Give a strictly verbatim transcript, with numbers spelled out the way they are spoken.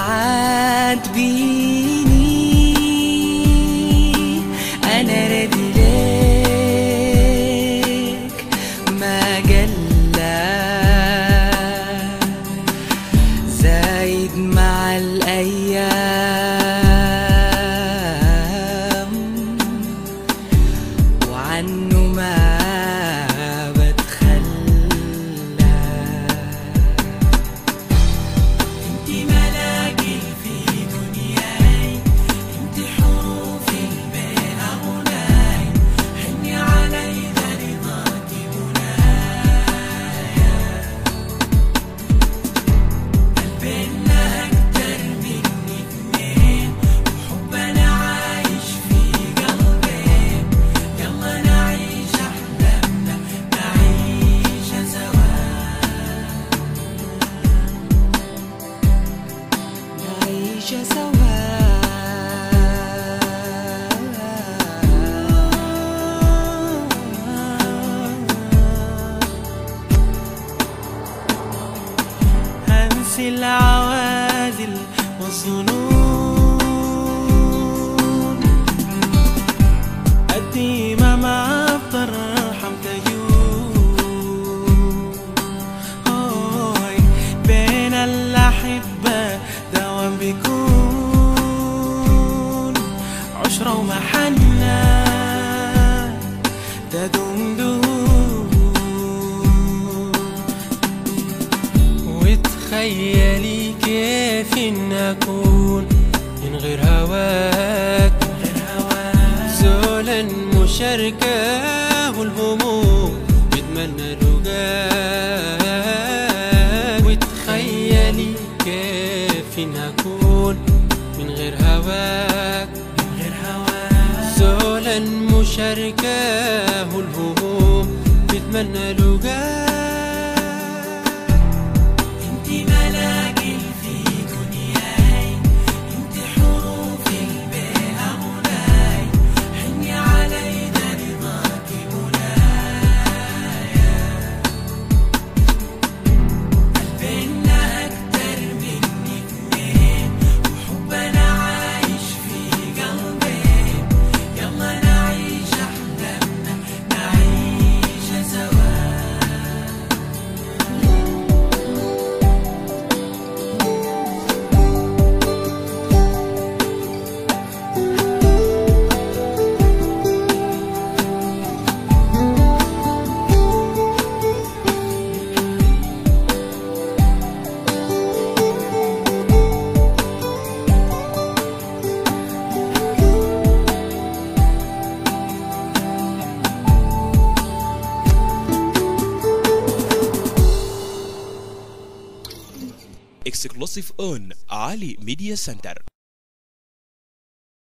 عاتبيني أنا راضي لك مجلة زايد مع الأيام وعنه ما العوازل والظنون قديمة ما بترحم تجون هوي بين الأحبة دوام بيكون عشرة ومحنة تدوم دون تخيلي كيف إن أكون من غير هواك زولا مشاركة والهموم بتمنى لقاك وتخيلي كيف إن أكون من غير هواك زولا مشاركة والهموم بتمنى لقاك exclusive on Ali Media Center.